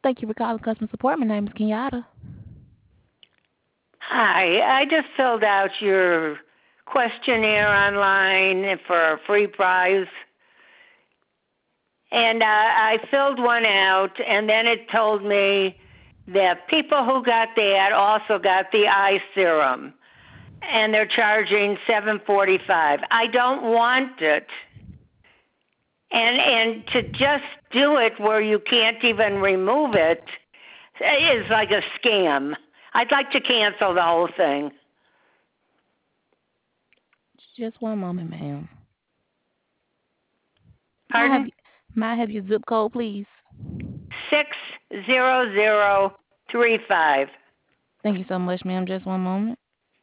Thank you for calling customer support. My name is Kenyatta. Hi, I just filled out your questionnaire online for a free prize. And I filled one out, and then it told me that people who got that also got the eye serum, and they're charging $7.45. I don't want it, and to just do it where you can't even remove it is like a scam. I'd like to cancel the whole thing. Just one moment, ma'am. May I have Pardon? may I have your zip code, please? 60035. Thank you so much, ma'am. Just one moment.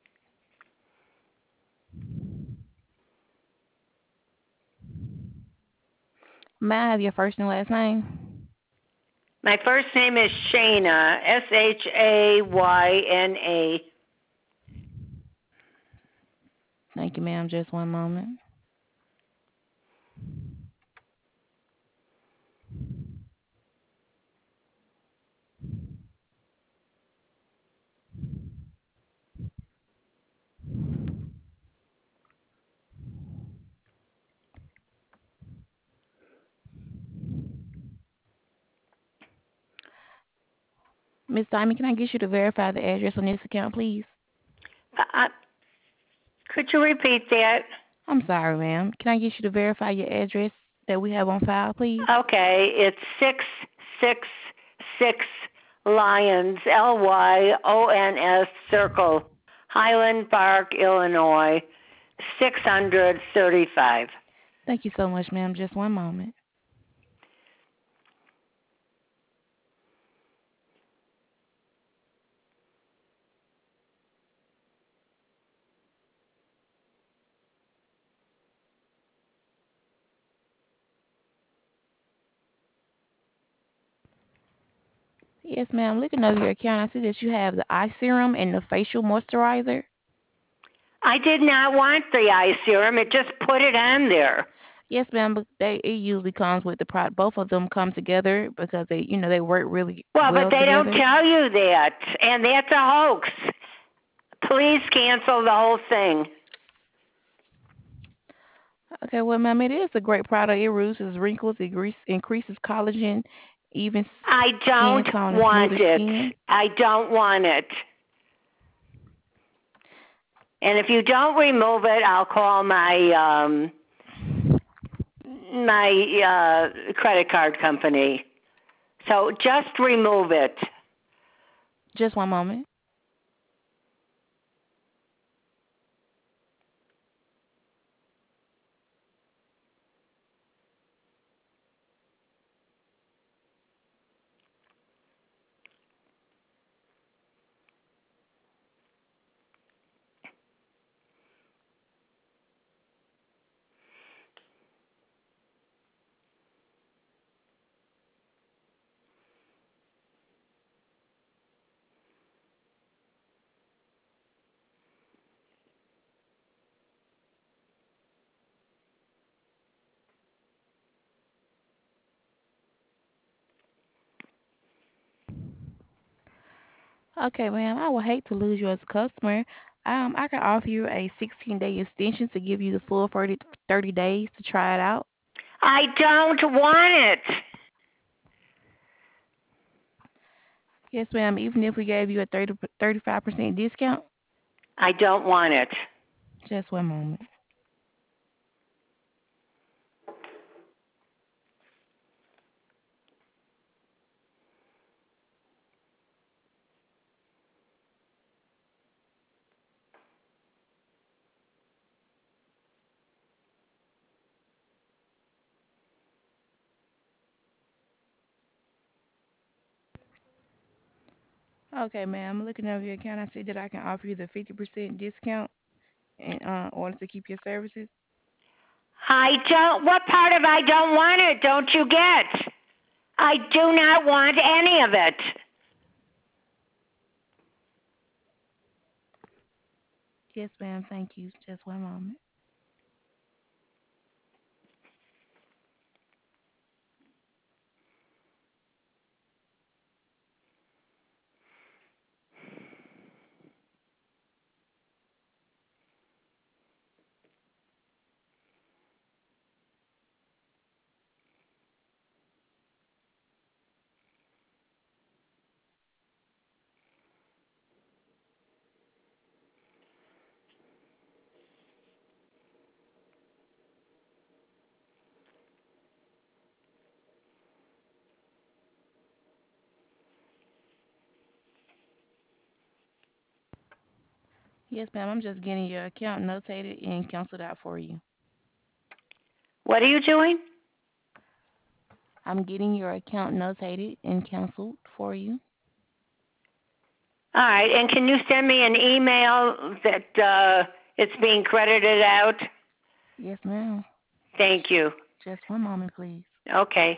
May I have your first and last name? My first name is Shayna, Shayna. Thank you, ma'am. Just one moment. Miss Diamond, can I get you to verify the address on this account, please? Could you repeat that? I'm sorry, ma'am. Can I get you to verify your address that we have on file, please? Okay, it's 666 Lyons, Lyons Circle, Highland Park, Illinois, 635. Thank you so much, ma'am. Just one moment. Yes, ma'am. Looking over your account, I see that you have the eye serum and the facial moisturizer. I did not want the eye serum. It just put it on there. Yes, ma'am. But it usually comes with the product. Both of them come together because they work really Well, but well they don't together. tell you that, and that's a hoax. Please cancel the whole thing. Okay, well, ma'am, it is a great product. It reduces wrinkles, increases collagen, even I skin don't tone and want smoother it. skin. I don't want it. And if you don't remove it, I'll call my credit card company. So just remove it. Just one moment. Okay, ma'am, I would hate to lose you as a customer. I can offer you a 16-day extension to give you the full 30 days to try it out. I don't want it. Yes, ma'am. Even if we gave you a 35% discount, I don't want it. just one moment. Okay, ma'am. Looking over your account, I see that I can offer you the 50% discount in order to keep your services. I don't. What part of I don't want it don't you get? I do not want any of it. Yes, ma'am. Thank you. Just one moment. Yes, ma'am. I'm just getting your account notated and canceled out for you. What are you doing? I'm getting your account notated and canceled for you. All right, and can you send me an email that it's being credited out? Yes, ma'am. Thank you. Just one moment, please. Okay.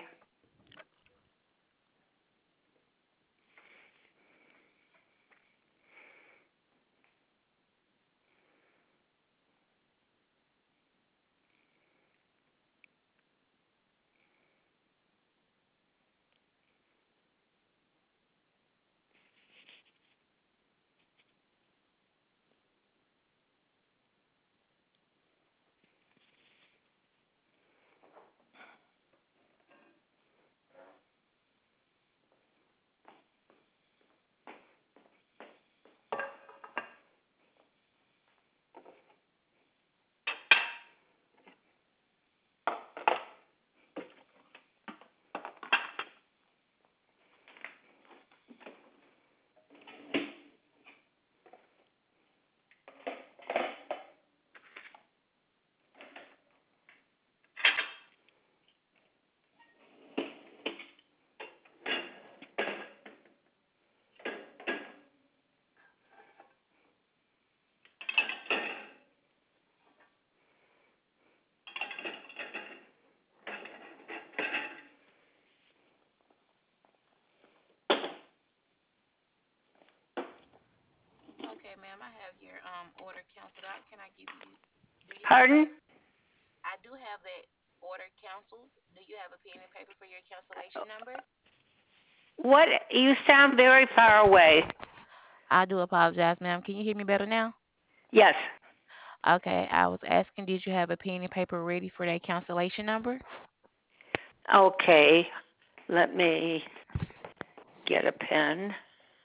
Okay, ma'am. I have your order canceled out. Can I give you? Do you have Pardon? that? I do have that order canceled. Do you have a pen and paper for your cancellation number? What? You sound very far away. I do apologize, ma'am. Can you hear me better now? Yes. Okay, I was asking, did you have a pen and paper ready for that cancellation number? Okay. Let me get a pen.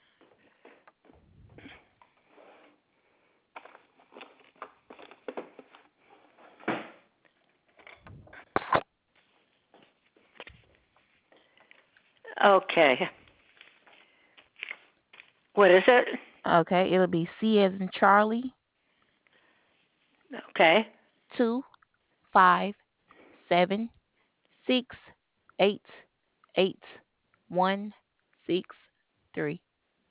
Okay. What is it? Okay, it'll be C as in Charlie, Okay. 257688163.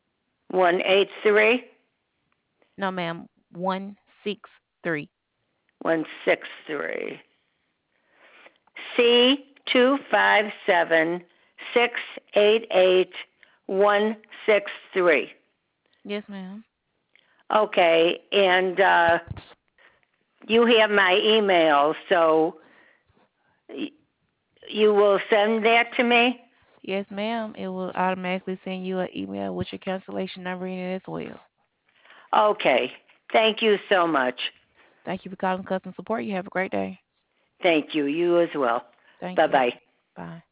183 No, ma'am, 163. 163. C257688 163. Yes, ma'am. Okay, and you have my email, so you will send that to me? Yes, ma'am. It will automatically send you an email with your cancellation number in it as well. Okay. Thank you so much. Thank you for calling customer support. You have a great day. Thank you. You as well. Thank Bye you. bye. Bye.